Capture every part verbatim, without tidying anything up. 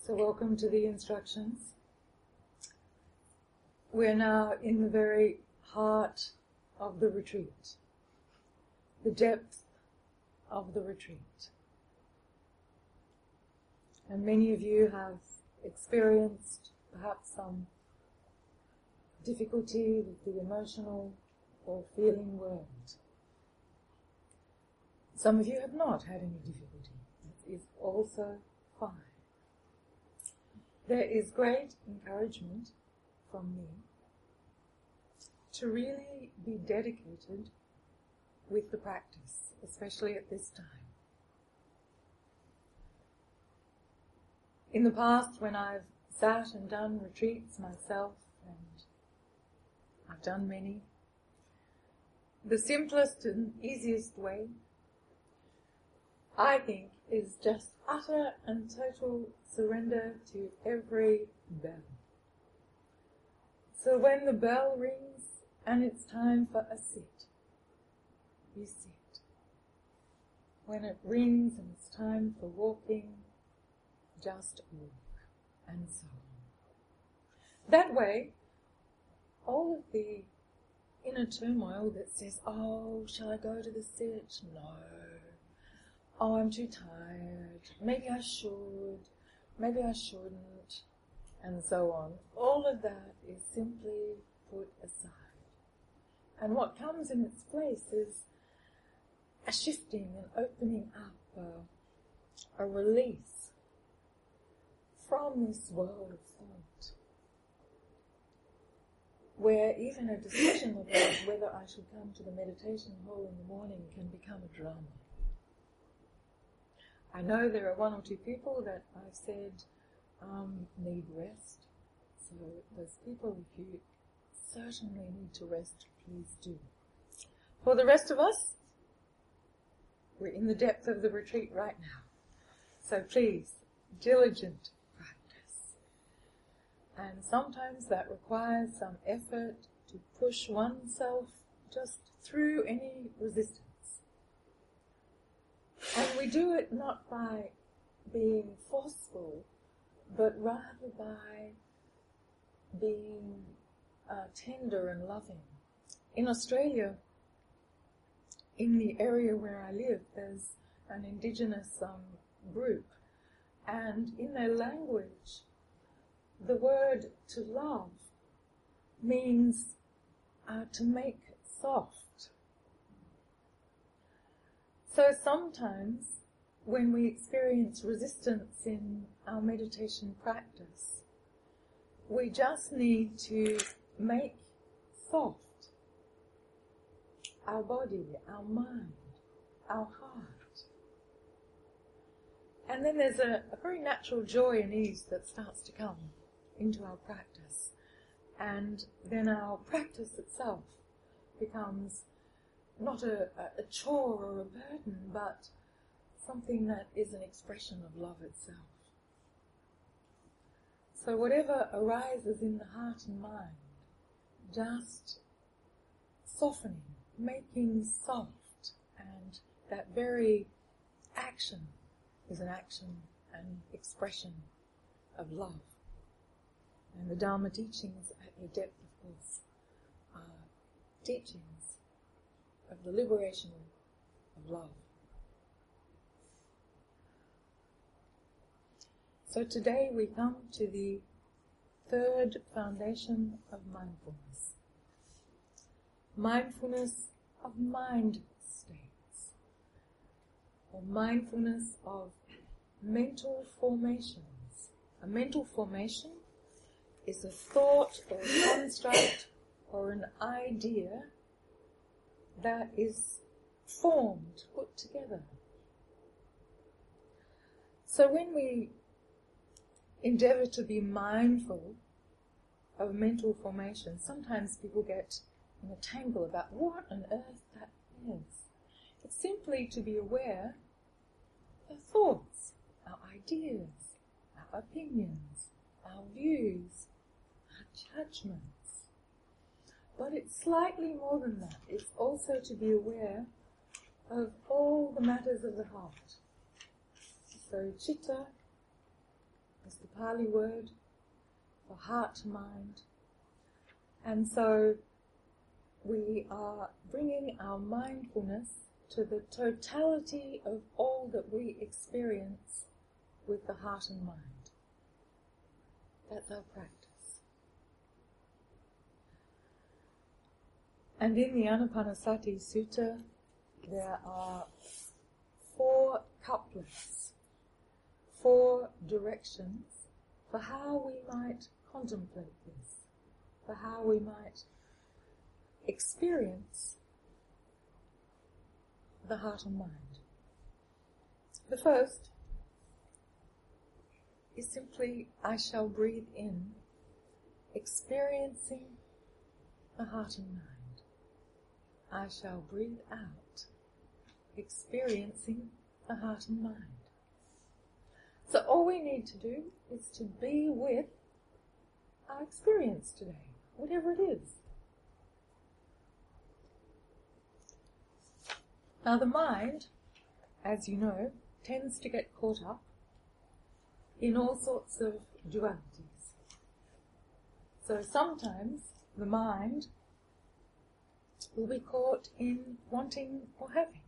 So welcome to the instructions. We're now in the very heart of the retreat, the depth of the retreat. And many of you have experienced perhaps some difficulty with the emotional or feeling world. Some of you have not had any difficulty. It is also fine. There is great encouragement from me to really be dedicated with the practice, especially at this time. In the past, when I've sat and done retreats myself, and I've done many, the simplest and easiest way, I think, is just utter and total surrender to every bell. So when the bell rings and it's time for a sit, you sit. When it rings and it's time for walking, just walk, and so on. That way, all of the inner turmoil that says, oh, shall I go to the sit? No. Oh, I'm too tired. Maybe I should. Maybe I shouldn't. And so on. All of that is simply put aside. And what comes in its place is a shifting and opening up, a, a release from this world of thought, where even a decision about whether I should come to the meditation hall in the morning can become a drama. I know there are one or two people that I've said um, need rest. So those people, if you certainly need to rest, please do. For the rest of us, we're in the depth of the retreat right now. So please, diligent practice. And sometimes that requires some effort to push oneself just through any resistance. And we do it not by being forceful, but rather by being uh, tender and loving. In Australia, in the area where I live, there's an indigenous um, group, and in their language, the word to love means uh, to make soft. So sometimes when we experience resistance in our meditation practice, we just need to make soft our body, our mind, our heart. And then there's a, a very natural joy and ease that starts to come into our practice. And then our practice itself becomes not a, a chore or a burden, but something that is an expression of love itself. So whatever arises in the heart and mind, just softening, making soft, and that very action is an action and expression of love. And the Dharma teachings at the depth, of course, are teachings of the liberation of love. So today we come to the third foundation of mindfulness. Mindfulness of mind states, or mindfulness of mental formations. A mental formation is a thought or a construct or an idea that is formed, put together. So when we endeavour to be mindful of mental formation, sometimes people get in a tangle about what on earth that is. It's simply to be aware of thoughts, our ideas, our opinions, our views, our judgments. But it's slightly more than that. It's also to be aware of all the matters of the heart. So chitta, is the Pali word for heart to mind. And so we are bringing our mindfulness to the totality of all that we experience with the heart and mind. That's our practice. And in the Anapanasati Sutta, there are four couplets, four directions for how we might contemplate this, for how we might experience the heart and mind. The first is simply, I shall breathe in, experiencing the heart and mind. I shall breathe out, experiencing the heart and mind. So all we need to do is to be with our experience today, whatever it is. Now the mind, as you know, tends to get caught up in all sorts of dualities. So sometimes the mind will be caught in wanting or having.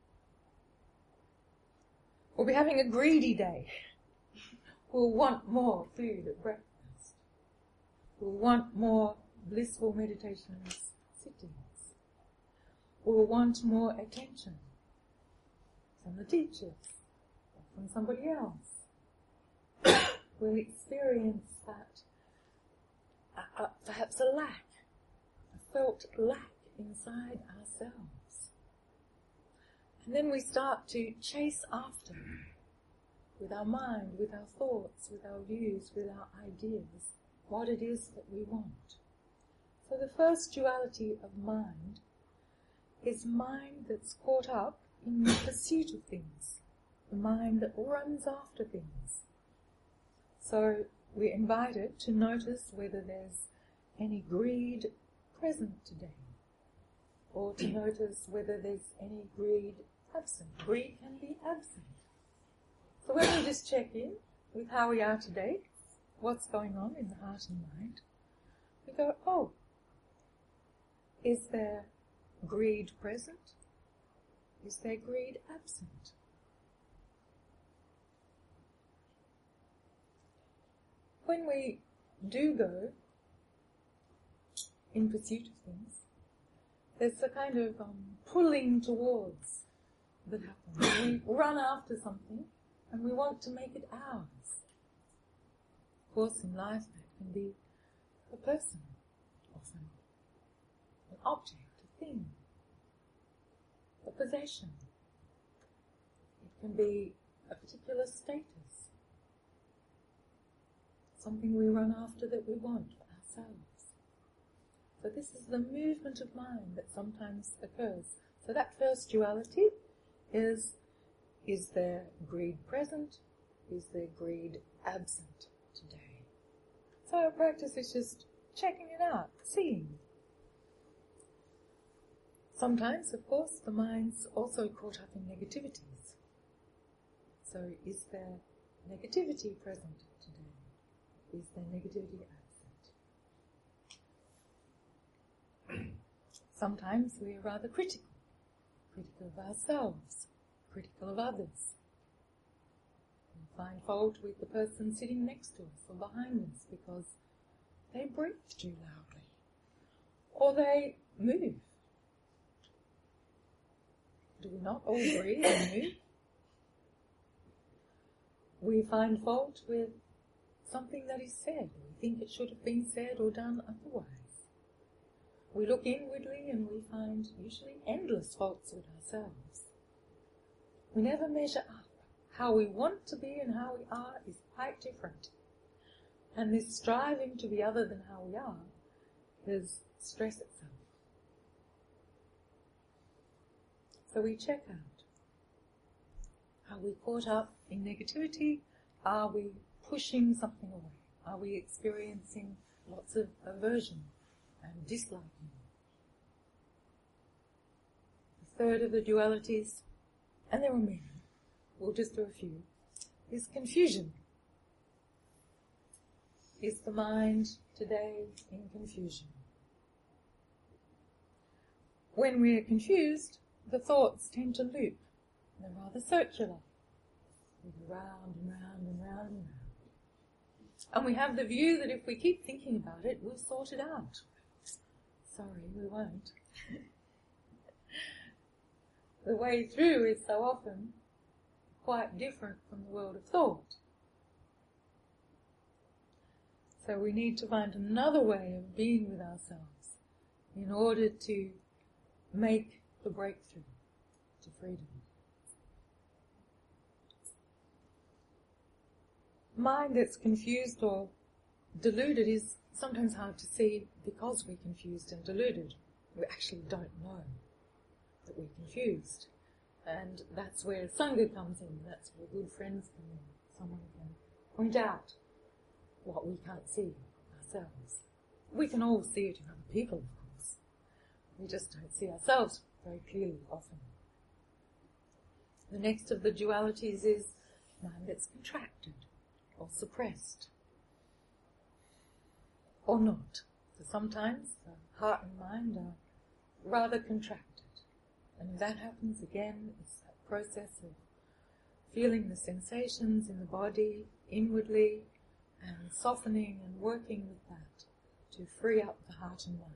We'll be having a greedy day. We'll want more food at breakfast. We'll want more blissful meditations, sittings. We'll want more attention from the teachers or from somebody else. We'll experience that, uh, uh, perhaps a lack, a felt lack inside ourselves. And then we start to chase after, with our mind, with our thoughts, with our views, with our ideas, what it is that we want. So the first duality of mind is mind that's caught up in the pursuit of things, the mind that runs after things. So we're invited to notice whether there's any greed present today, or to notice whether there's any greed absent. Greed can be absent. So when we just check in with how we are today, what's going on in the heart and mind, we go, oh, is there greed present? Is there greed absent? When we do go in pursuit of things, there's a kind of um, pulling towards that happens. We run after something and we want to make it ours. Of course, in life that can be a person, often an object, a thing, a possession. It can be a particular status, something we run after that we want for ourselves. So this is the movement of mind that sometimes occurs. So that first duality is, is there greed present? Is there greed absent today? So our practice is just checking it out, seeing. Sometimes, of course, the mind's also caught up in negativities. So is there negativity present today? Is there negativity absent? Sometimes we are rather critical, critical of ourselves, critical of others. We find fault with the person sitting next to us or behind us because they breathe too loudly, or they move. Do we not all breathe and move? We find fault with something that is said. We think it should have been said or done otherwise. We look inwardly and we find usually endless faults with ourselves. We never measure up. How we want to be and how we are is quite different. And this striving to be other than how we are is stress itself. So we check out. Are we caught up in negativity? Are we pushing something away? Are we experiencing lots of aversion and disliking? The third of the dualities, and there are many, we'll just do a few, is confusion. is the mind today in confusion? When we are confused, the thoughts tend to loop. They're rather circular. They go round and round and round and round. And we have the view that if we keep thinking about it, we'll sort it out. Sorry, we won't. The way through is so often quite different from the world of thought. So we need to find another way of being with ourselves in order to make the breakthrough to freedom. Mind that's confused or deluded is sometimes hard to see because we're confused and deluded. We actually don't know that we're confused. And that's where Sangha comes in, that's where good friends come in. Someone can point out what we can't see ourselves. We can all see it in other people, of course. We just don't see ourselves very clearly often. The next of the dualities is mind that's contracted or suppressed or not. So sometimes the heart and mind are rather contracted. And if that happens again, it's that process of feeling the sensations in the body inwardly and softening and working with that to free up the heart and mind.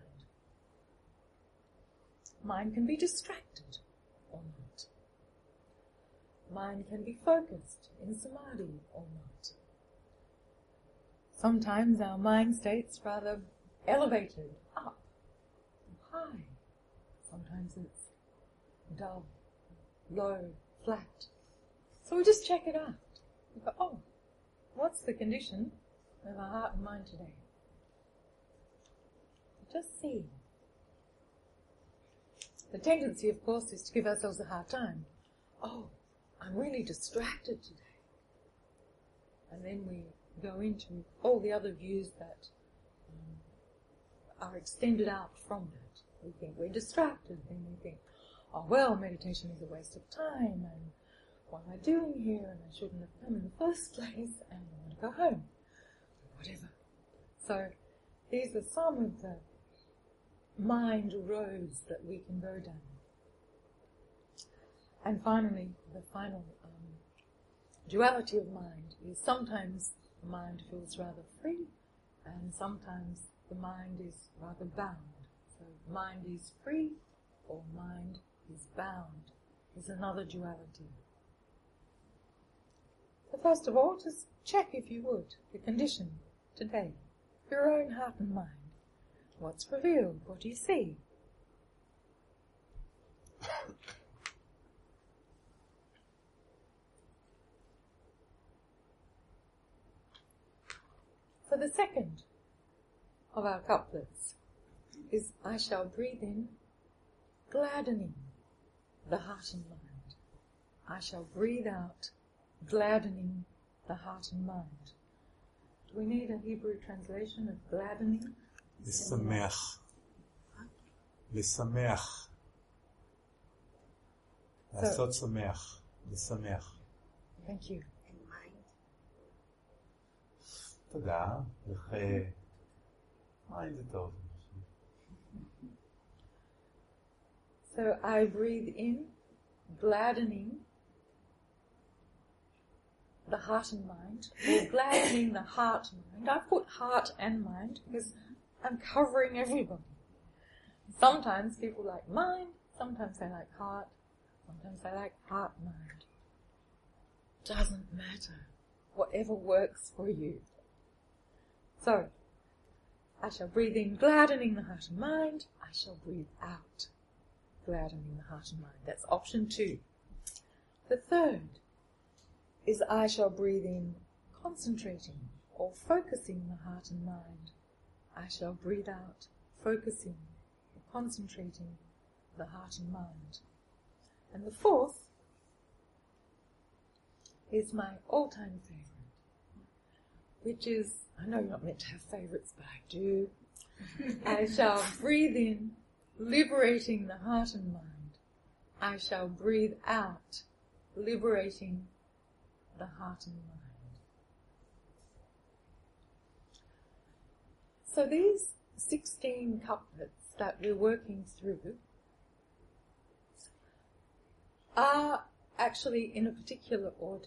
Mind can be distracted or not. Mind can be focused in samadhi or not. Sometimes our mind state's rather elevated, up, high. Sometimes it's dull, low, flat. So we just check it out. We go, oh, what's the condition of our heart and mind today? Just see. The tendency, of course, is to give ourselves a hard time. Oh, I'm really distracted today. And then we go into all the other views that um, are extended out from that. We think we're distracted, then we think, oh well, meditation is a waste of time, and what am I doing here, and I shouldn't have come in the first place, and I want to go home, whatever. So these are some of the mind roads that we can go down. And finally, the final um, duality of mind is sometimes the mind feels rather free, and sometimes the mind is rather bound. So mind is free or mind is bound is another duality. So first of all, just check, if you would, the condition today, your own heart and mind. What's revealed? What do you see? So the second of our couplets is, I shall breathe in, gladdening the heart and mind. I shall breathe out, gladdening the heart and mind. Do we need a Hebrew translation of gladdening? לשמח. לשמח. לעשות שמח. לשמח. Thank you. תודה. איך... mind זה טוב. So I breathe in, gladdening the heart and mind, or gladdening the heart and mind. I put heart and mind because I'm covering everybody. Sometimes people like mind, sometimes they like heart, sometimes they like heart, mind. Doesn't matter. Whatever works for you. So, I shall breathe in, gladdening the heart and mind. I shall breathe out, gladdening the heart and mind. That's option two. The third is I shall breathe in, concentrating or focusing the heart and mind. I shall breathe out, focusing or concentrating the heart and mind. And the fourth is my all-time favourite, which is, I know you're not meant to have favourites, but I do. I shall breathe in, liberating the heart and mind. I shall breathe out, liberating the heart and mind. So these sixteen couplets that we're working through are actually in a particular order.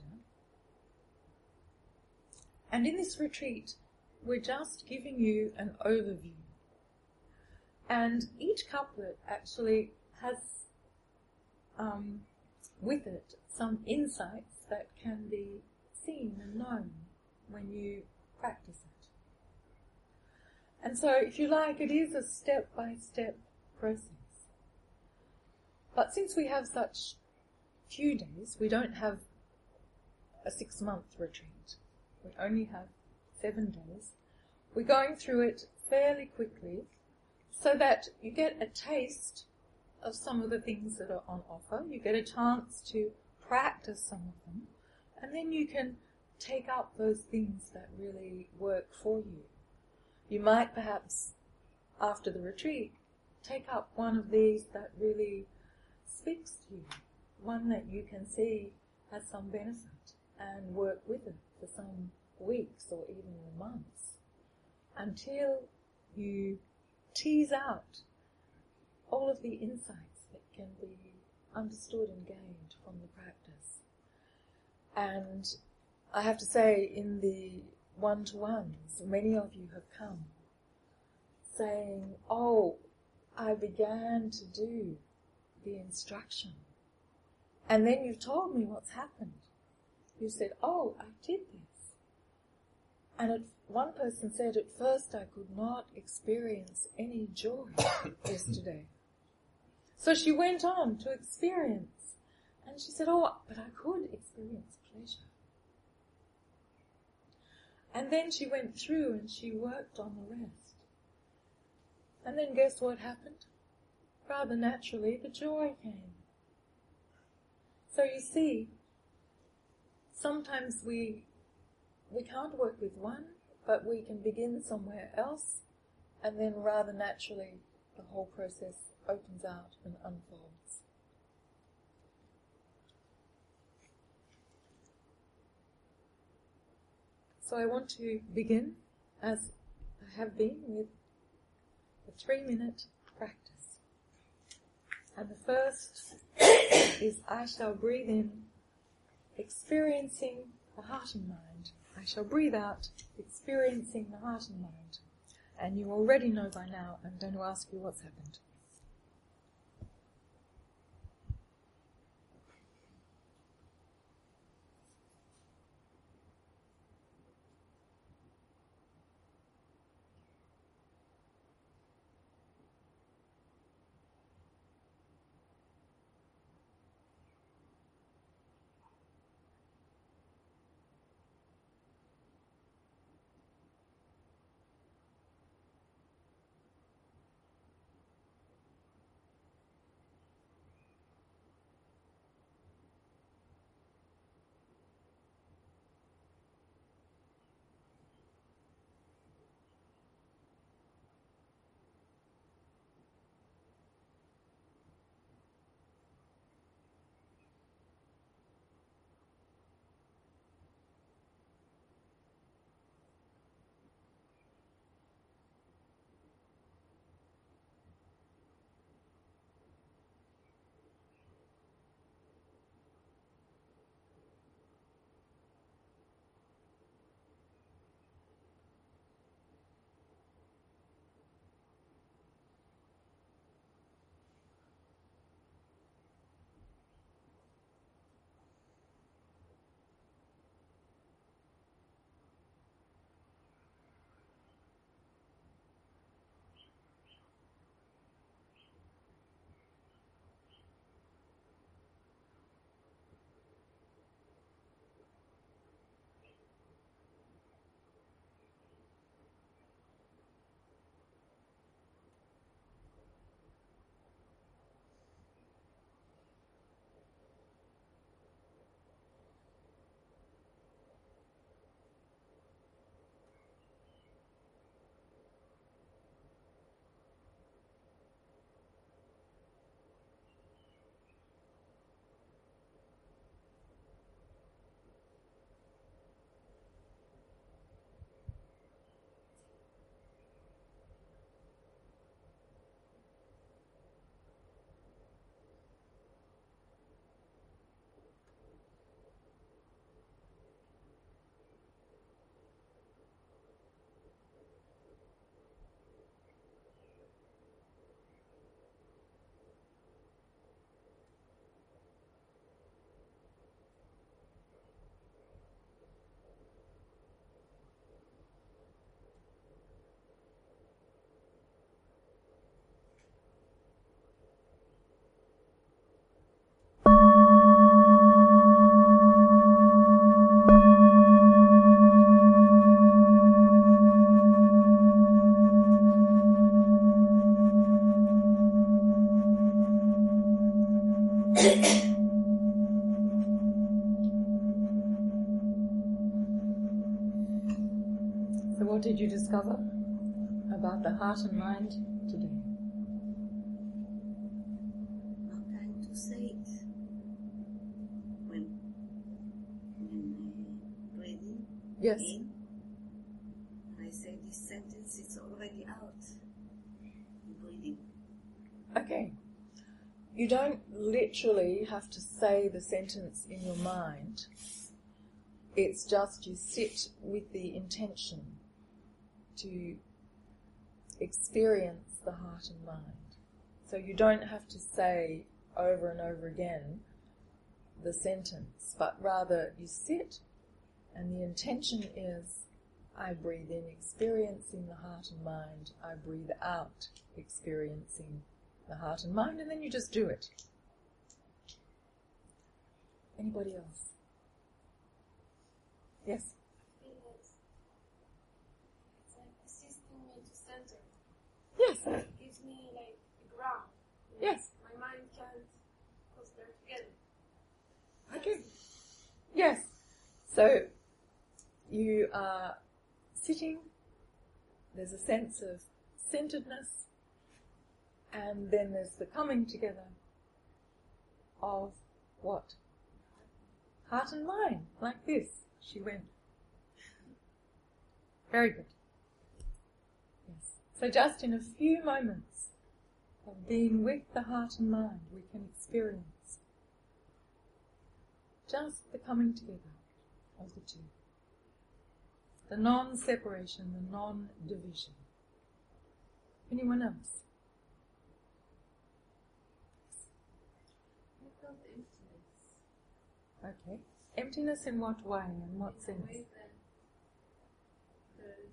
And in this retreat, we're just giving you an overview. And each couplet actually has um, with it some insights that can be seen and known when you practice it. And so, if you like, it is a step-by-step process. But since we have such few days, we don't have a six-month retreat. We only have seven days. We're going through it fairly quickly so that you get a taste of some of the things that are on offer. You get a chance to practice some of them, and then you can take up those things that really work for you. You might perhaps, after the retreat, take up one of these that really speaks to you, one that you can see has some benefit, and work with it for some weeks or even months until you tease out all of the insights that can be understood and gained from the practice. And I have to say, in the one-to-ones, many of you have come saying, oh, I began to do the instruction. And then you've told me what's happened. You said, oh, I did this. And at, one person said, at first I could not experience any joy yesterday. So she went on to experience. And she said, oh, but I could experience pleasure. And then she went through and she worked on the rest. And then guess what happened? Rather naturally, the joy came. So you see, sometimes we we can't work with one, but we can begin somewhere else, and then rather naturally the whole process opens out and unfolds. So I want to begin, as I have been, with a three-minute practice. And the first is I shall breathe in, experiencing the heart and mind. I shall breathe out, experiencing the heart and mind. And you already know by now, I'm going to ask you what's happened. So what did you discover about the heart and mind today? I'm trying to say it. When, when uh, breathing Yes. in, I say this sentence, it's already out. Breathing. Okay. You don't literally have to say the sentence in your mind. It's just you sit with the intention to experience the heart and mind. So you don't have to say over and over again the sentence, but rather you sit and the intention is, I breathe in experiencing the heart and mind, I breathe out experiencing the heart and mind, and then you just do it. Anybody else? Yes? It's like assisting me to center. Yes. It gives me like a ground. Yes. My mind can't, because they're together. Okay. Yes. So you are sitting, there's a sense of centeredness, and then there's the coming together of what? Heart and mind, like this. She went. Very good. Yes. So just in a few moments of being with the heart and mind, we can experience just the coming together of the two. The non-separation, the non-division. Anyone else? I felt emptiness. Okay. Emptiness in what way? In what In a sense? way that there's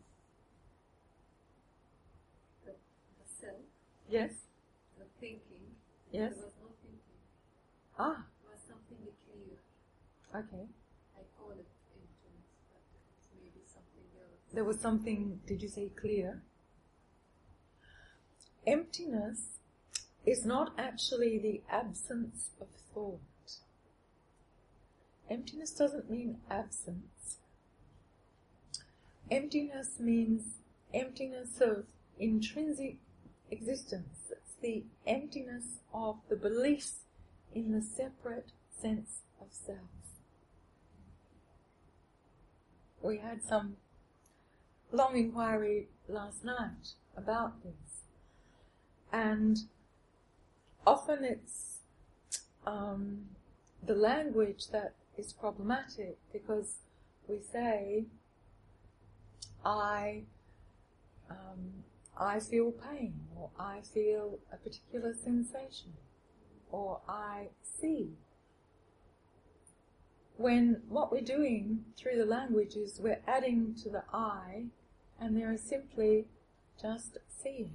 the, the self, Yes? the thinking. Yes? There was no thinking. Ah, It was something clear. okay. I call it emptiness, but it's maybe something else. There was something, did you say clear? Emptiness is not actually the absence of thought. Emptiness doesn't mean absence. Emptiness means emptiness of intrinsic existence. It's the emptiness of the beliefs in the separate sense of self. We had some long inquiry last night about this, and often it's um, the language that is problematic, because we say, I um, I feel pain, or I feel a particular sensation, or I see. When what we're doing through the language is we're adding to the I, and there is simply just seeing.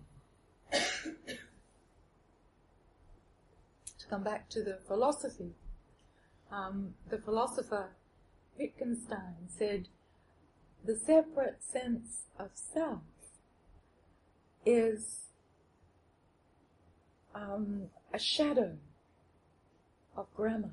To come back to the philosophy, um, the philosopher Wittgenstein said, the separate sense of self is um, a shadow of grammar.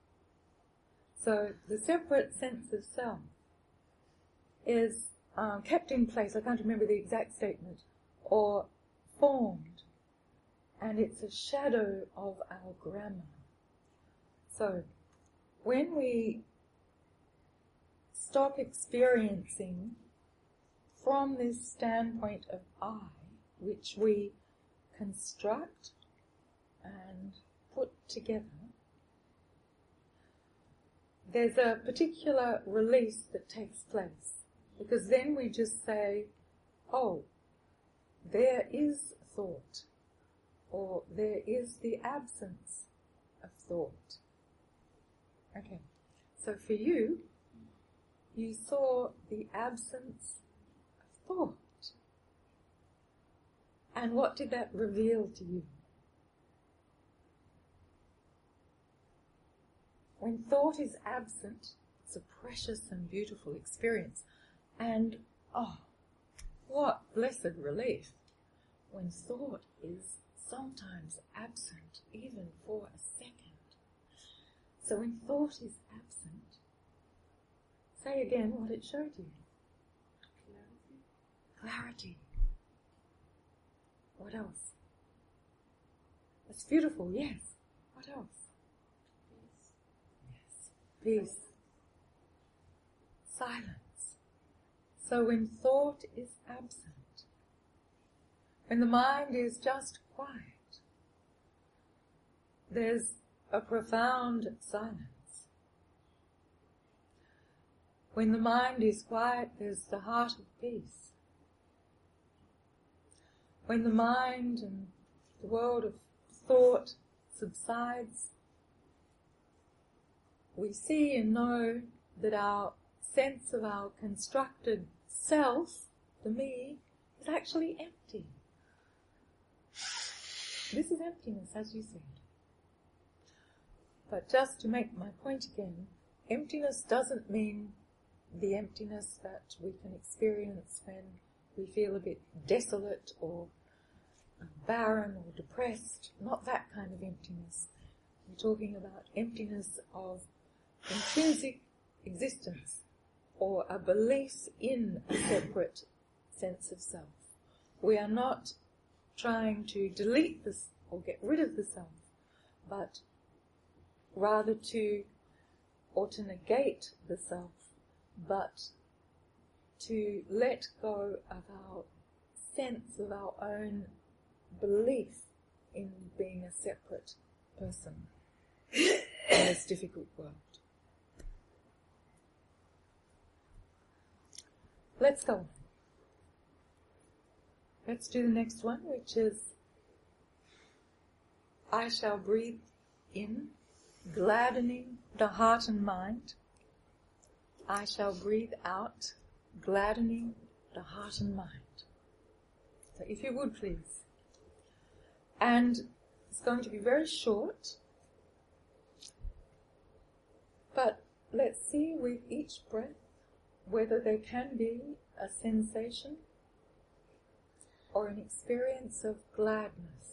So the separate sense of self is um, kept in place, I can't remember the exact statement, or formed, and it's a shadow of our grammar. So when we stop experiencing from this standpoint of I, which we construct and put together, there's a particular release that takes place, because then we just say, oh, there is thought, or there is the absence of thought. Okay, so for you, you saw the absence of thought. And what did that reveal to you? When thought is absent, it's a precious and beautiful experience. And, oh, what blessed relief when thought is sometimes absent, even for a second. So when thought is absent, say again what it showed you. clarity. What else? It's beautiful, yes. What else? Yes. Peace. Silence. So when thought is absent, when the mind is just quiet, there's a profound silence. When the mind is quiet, there's the heart of peace. When the mind and the world of thought subsides, we see and know that our sense of our constructed self, the me, is actually empty. This is emptiness, as you said. But just to make my point again, emptiness doesn't mean the emptiness that we can experience when we feel a bit desolate or barren or depressed. Not that kind of emptiness. We're talking about emptiness of intrinsic existence or a belief in a separate sense of self. We are not trying to delete this or get rid of the self, but rather to, or to negate the self, but to let go of our sense of our own belief in being a separate person in this difficult world. Let's go on. Let's do the next one, which is I shall breathe in, gladdening the heart and mind. I shall breathe out, gladdening the heart and mind. So if you would please. And it's going to be very short, but let's see with each breath whether there can be a sensation or an experience of gladness.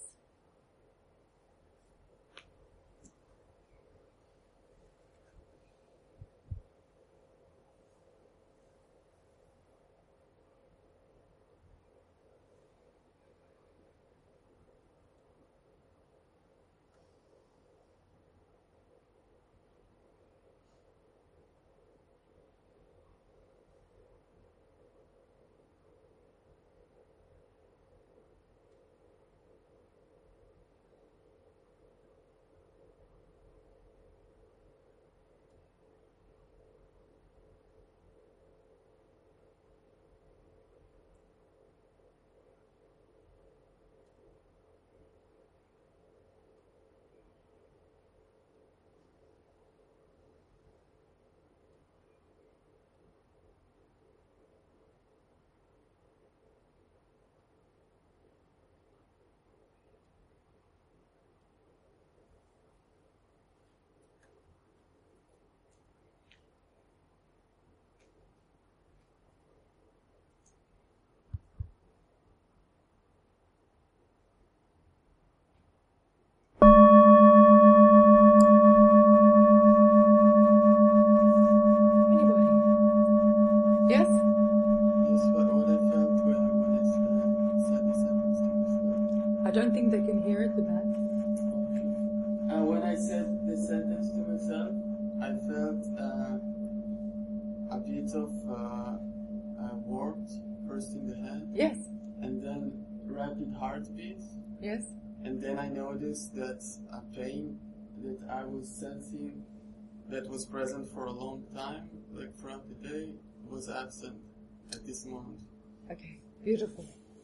Heartbeat. Yes. And then I noticed that a pain that I was sensing that was present for a long time, like throughout the day, was absent at this moment. Okay, beautiful.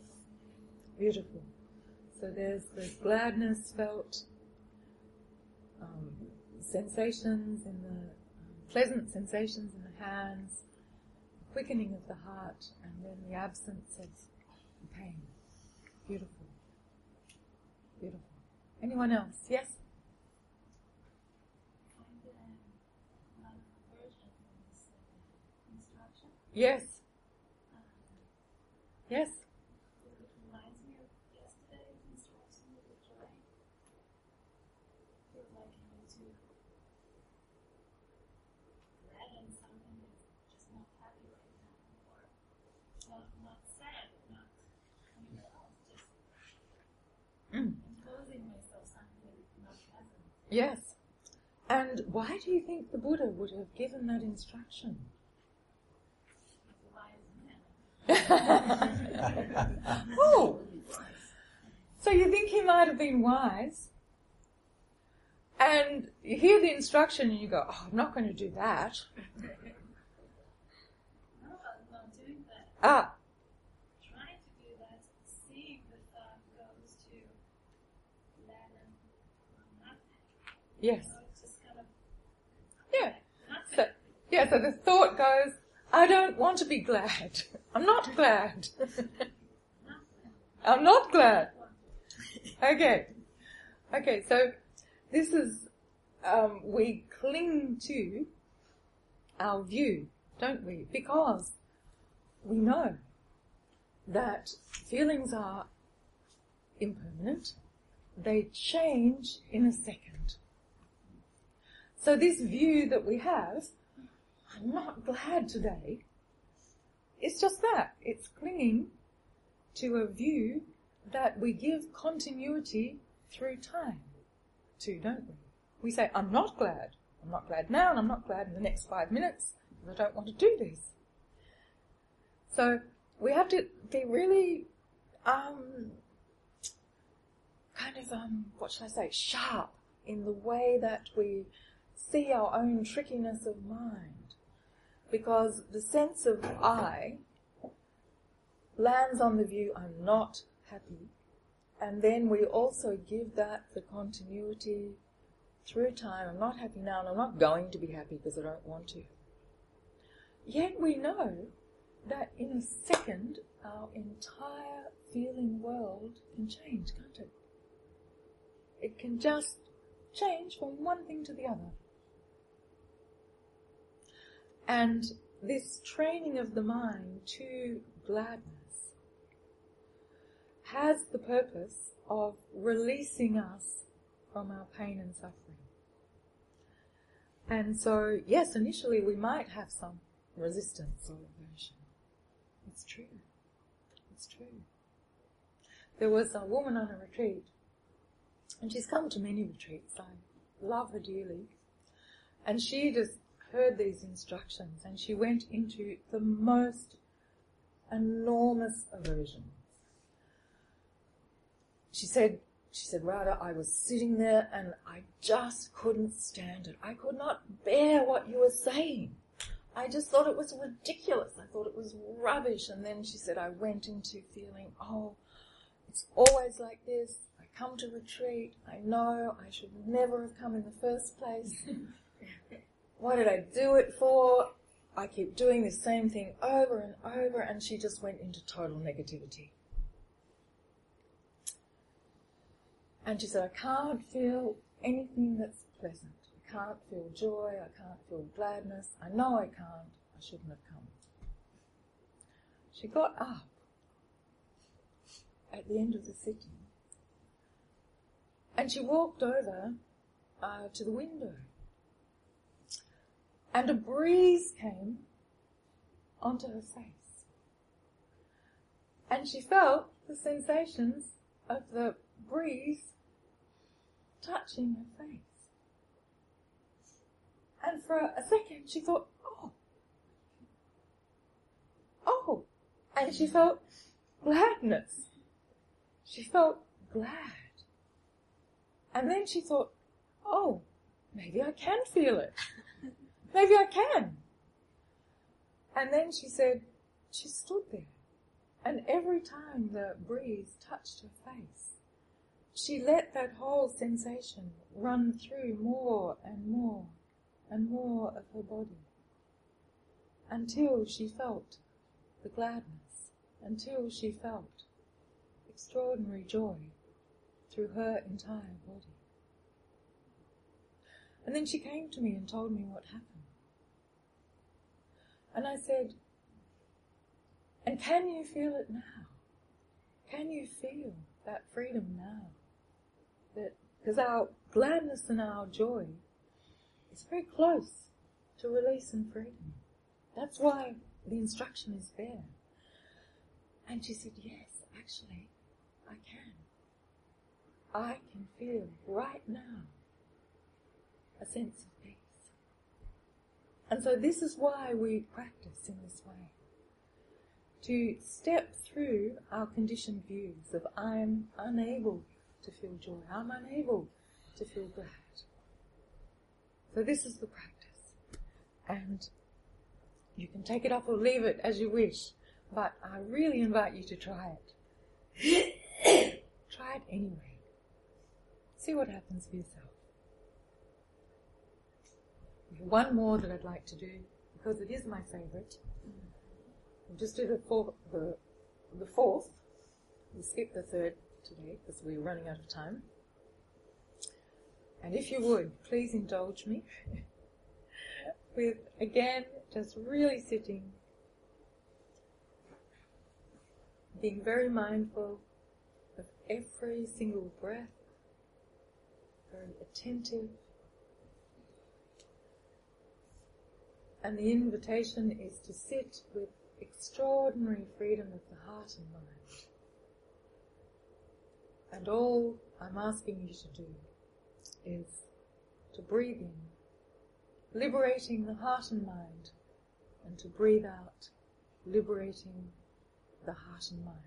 Beautiful. So there's the gladness felt, um, sensations in the, um, pleasant sensations in the hands, quickening of the heart, and then the absence of pain. Beautiful. Beautiful. Anyone else? Yes? Yes. Yes. It reminds me of yesterday's instruction with the joy. Feels like I need to gladden something that's just not happy right now, or not, not sad. Yes. And why do you think the Buddha would have given that instruction? Oh, so you think he might have been wise? And you hear the instruction and you go, oh, I'm not going to do that. No, I'm not doing that. Ah, Trying to do that, seeing the thought goes to Lennon, nothing. yes. So it's just kind of Yeah. nothing. So, yeah, so the thought goes, I don't want to be glad. I'm not glad. I'm not glad. Okay. Okay, so this is, um, we cling to our view, don't we? Because we know that feelings are impermanent. They change in a second. So this view that we have, I'm not glad today, it's just that. It's clinging to a view that we give continuity through time to, don't we? We say, I'm not glad. I'm not glad now, and I'm not glad in the next five minutes, because I don't want to do this. So we have to be really, um, kind of, um, what should I say, sharp in the way that we see our own trickiness of mind. Because the sense of I lands on the view, I'm not happy. And then we also give that the continuity through time. I'm not happy now, and I'm not going to be happy because I don't want to. Yet we know that in a second, our entire feeling world can change, can't it? It can just change from one thing to the other. And this training of the mind to gladness has the purpose of releasing us from our pain and suffering. And so, yes, initially we might have some resistance or aversion. It's true. It's true. There was a woman on a retreat, and she's come to many retreats. I love her dearly. And she just heard these instructions, and she went into the most enormous aversion. She said, she said, Radha, I was sitting there and I just couldn't stand it. I could not bear what you were saying. I just thought it was ridiculous. I thought it was rubbish. And then she said, I went into feeling, oh, it's always like this. I come to retreat. I know I should never have come in the first place. What did I do it for? I keep doing the same thing over and over. And she just went into total negativity. And she said, I can't feel anything that's pleasant. I can't feel joy. I can't feel gladness. I know I can't. I shouldn't have come. She got up at the end of the sitting and she walked over uh, to the window. And a breeze came onto her face. And she felt the sensations of the breeze touching her face. And for a second she thought, oh, oh, and she felt gladness. She felt glad. And then she thought, oh, maybe I can feel it. Maybe I can. And then she said, she stood there. And every time the breeze touched her face, she let that whole sensation run through more and more and more of her body until she felt the gladness, until she felt extraordinary joy through her entire body. And then she came to me and told me what happened. And I said, and can you feel it now? Can you feel that freedom now? That, because our gladness and our joy is very close to release and freedom. That's why the instruction is there. And she said, yes, actually, I can. I can feel right now a sense of peace. And so this is why we practice in this way. To step through our conditioned views of I'm unable to feel joy, I'm unable to feel glad. So this is the practice. And you can take it up or leave it as you wish, but I really invite you to try it. Try it anyway. See what happens for yourself. One more that I'd like to do, because it is my favourite. We'll just do the fourth, the, the fourth. We'll skip the third today because we're running out of time. And if you would, please indulge me with, again, just really sitting, being very mindful of every single breath, very attentive. And the invitation is to sit with extraordinary freedom of the heart and mind. And all I'm asking you to do is to breathe in, liberating the heart and mind, and to breathe out, liberating the heart and mind.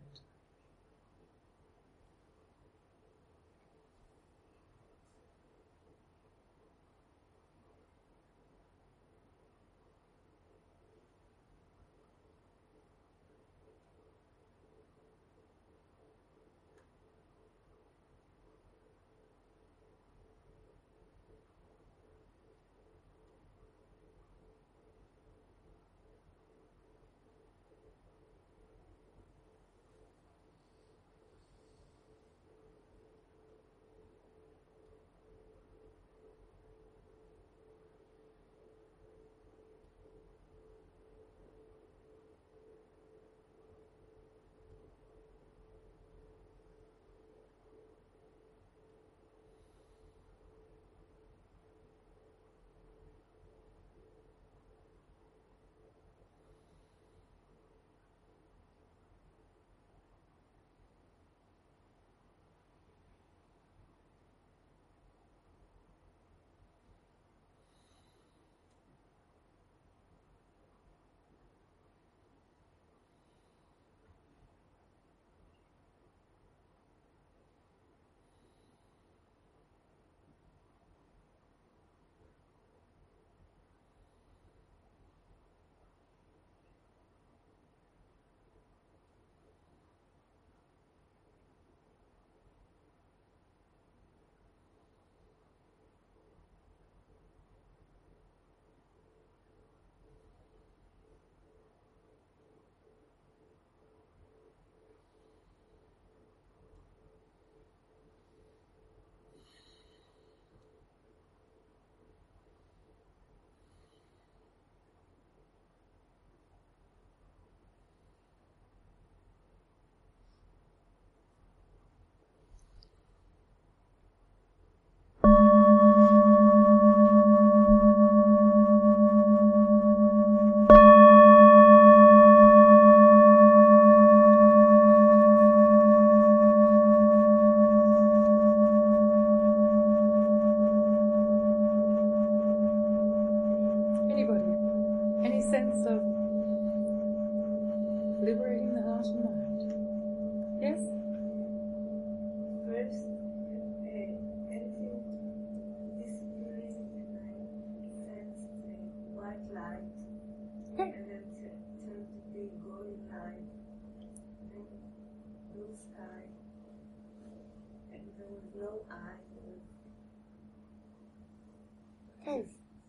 Okay.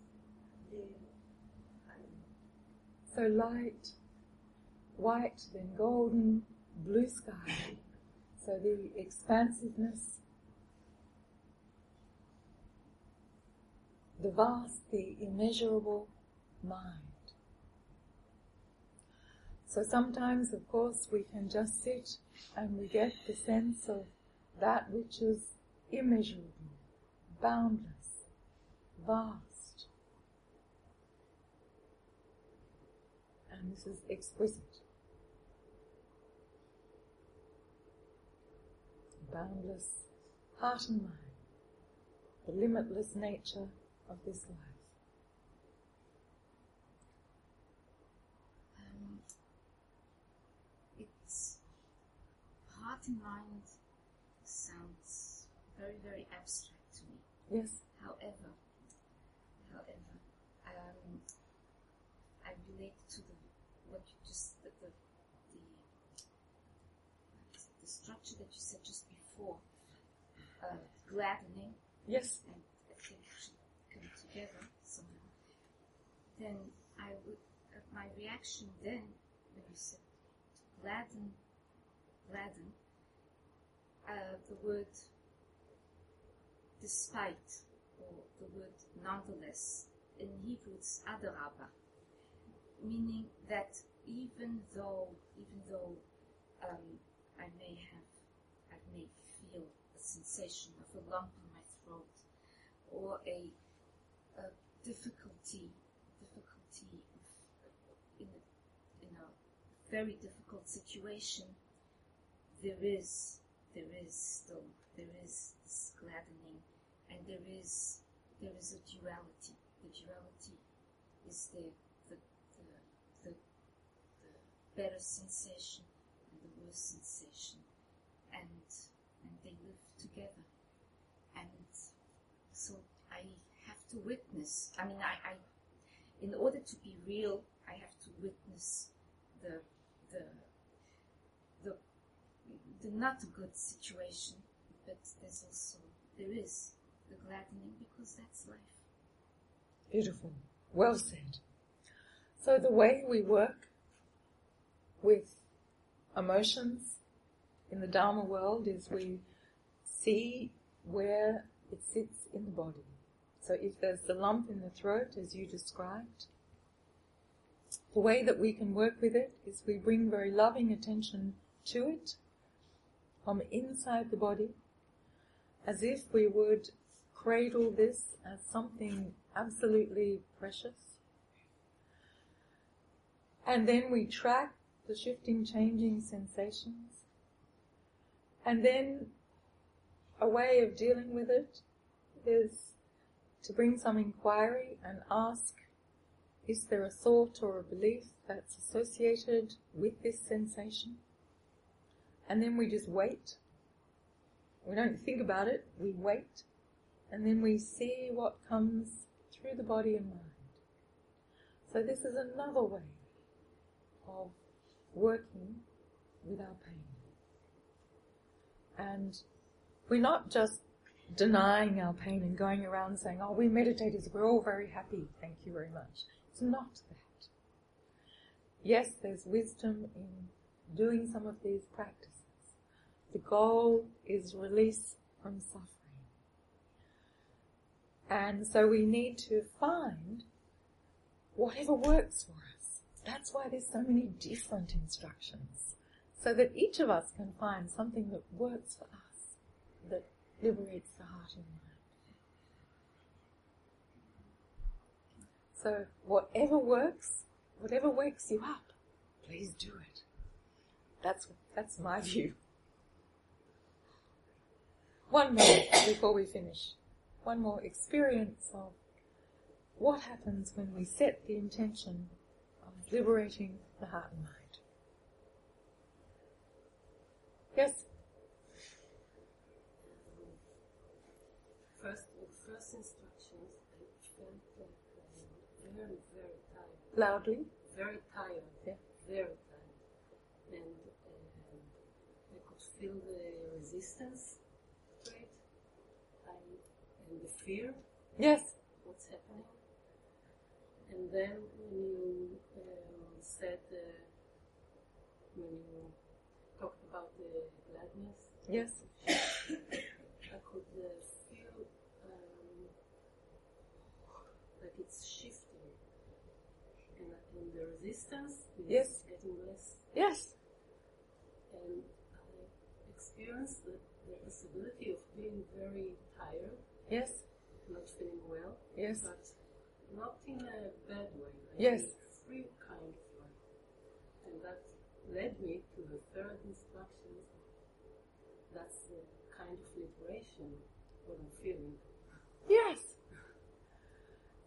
So light, white, then golden, blue sky. So the expansiveness, the vast, the immeasurable mind. So sometimes, of course, we can just sit and we get the sense of that which is immeasurable, boundless, vast. And this is exquisite. Boundless heart and mind, the limitless nature of this life? Um, it's heart and mind sounds very, very abstract to me. Yes. However, however, um, I relate to the what you just the the, the the structure that you said just before, uh, gladdening, Yes. and I think it should come together somehow. Then I would uh, my reaction then when you said to gladden, gladden, uh, the word despite or the word nonetheless in Hebrew it's adaraba, meaning that even though even though um, I may have I may feel a sensation of a lump in my throat or a, a difficulty difficulty in a, in a very difficult situation, there is there is still there is this gladdening, and there is there is a duality. The duality is the the the, the, the better sensation and the worse sensation, and and they live together. And so I have to witness. I mean, I, I in order to be real, I have to witness the the the the not good situation, but there's also there is the gladdening because that's life. Beautiful. Well said. So the way we work with emotions in the Dharma world is we see where it sits in the body. So if there's the lump in the throat, as you described, the way that we can work with it is we bring very loving attention to it from inside the body, as if we would cradle this as something absolutely precious. And then we track the shifting, changing sensations. And then a way of dealing with it is to bring some inquiry and ask, is there a thought or a belief that's associated with this sensation? And then we just wait. We don't think about it, we wait. And then we see what comes through the body and mind. So this is another way of working with our pain. And we're not just denying our pain and going around saying, oh, we meditators, we're all very happy, thank you very much. It's not that. Yes, there's wisdom in doing some of these practices. The goal is release from suffering. And so we need to find whatever works for us. That's why there's so many different instructions, so that each of us can find something that works for us, that liberates the heart and mind. So whatever works, whatever wakes you up, please do it. That's that's my view. One more before we finish. One more experience of what happens when we set the intention of liberating the heart and mind. Yes? First, the first instructions, I felt like um, very, very tired. Loudly? Very tired. Yeah. Very tired. And um, I could feel the resistance to it. I, and the fear. Yes. What's happening. And then when you um, said, uh, when you talked about the gladness, Yes. I could uh, feel um, like it's shifting, and, and the resistance is Yes. getting less. Yes. And I experienced the, the possibility of being very tired, Yes. not feeling well, Yes. but not in a bad way, like Yes. a free kind of way. And that led me to the third instruction. That's the kind of liberation what I'm feeling. Yes.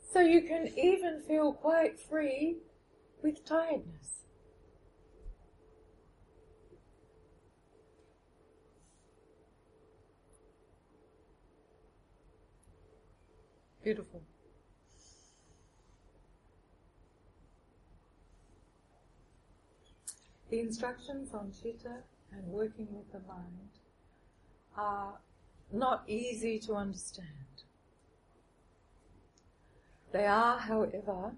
So you can even feel quite free with tiredness. Beautiful. The instructions on chitta and working with the mind are not easy to understand. They are, however,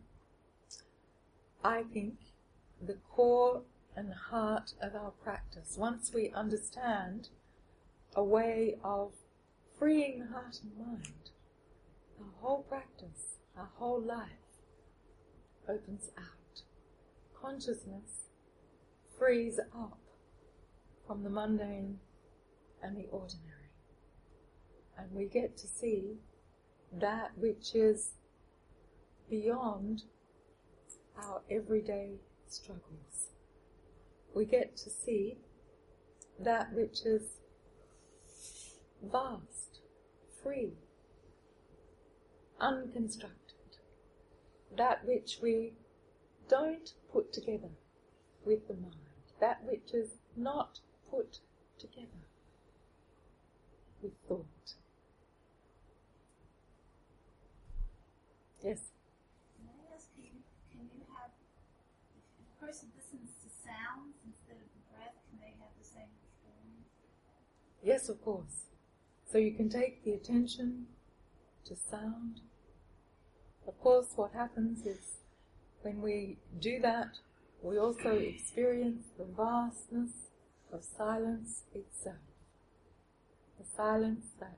I think, the core and heart of our practice. Once we understand a way of freeing the heart and mind, our whole practice, our whole life opens out. Consciousness frees up from the mundane and the ordinary. And we get to see that which is beyond our everyday struggles. We get to see that which is vast, free, unconstructed, that which we don't put together with the mind, that which is not put together with thought. Yes? Can I ask, can you, can you have, if a person listens to sounds instead of the breath, can they have the same experience? Yes, of course. So you can take the attention to sound. Of course, what happens is when we do that, we also experience the vastness of silence itself. The silence that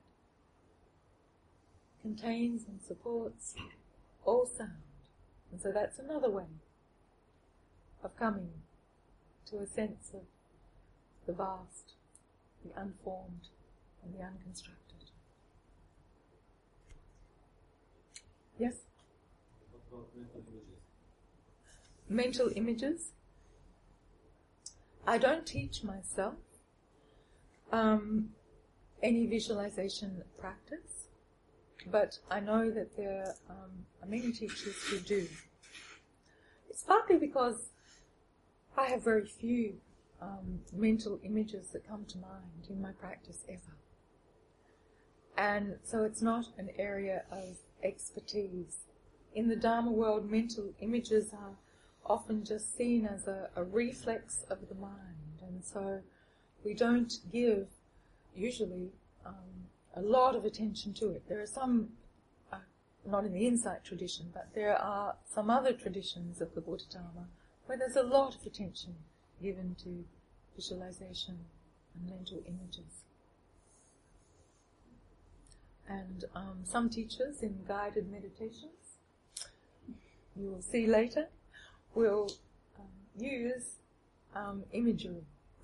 contains and supports all sound. And so that's another way of coming to a sense of the vast, the unformed, and the unconstructed. Yes? What about mental images? Mental images. I don't teach myself um, any visualization practice, but I know that there um, are many teachers who do. It's partly because I have very few um, mental images that come to mind in my practice ever. And so it's not an area of expertise. In the Dharma world, mental images are often just seen as a, a reflex of the mind, and so we don't give, usually, um, a lot of attention to it. There are some, uh, not in the insight tradition, but there are some other traditions of the Buddha Dharma where there's a lot of attention given to visualization and mental images. And um, some teachers in guided meditations, you will see later, will um, use um, imagery.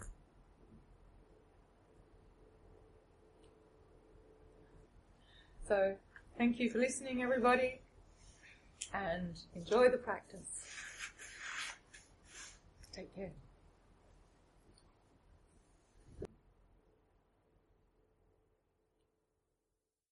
So, thank you for listening, everybody, and enjoy the practice. Take care.